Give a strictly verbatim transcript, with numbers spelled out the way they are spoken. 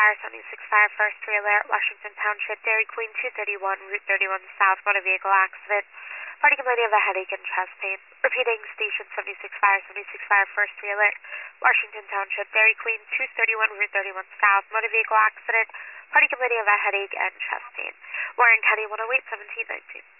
Fire, seventy-six Fire, first three alert, Washington Township, Dairy Queen, two thirty-one, Route thirty-one South, motor vehicle accident. Party complainant of a headache and chest pain. Repeating, Station seventy-six Fire, seventy-six Fire, first three alert, Washington Township, Dairy Queen, two thirty-one, Route thirty-one South, motor vehicle accident. Party complaining of a headache and chest pain. Warren County, one oh eight, seventeen nineteen.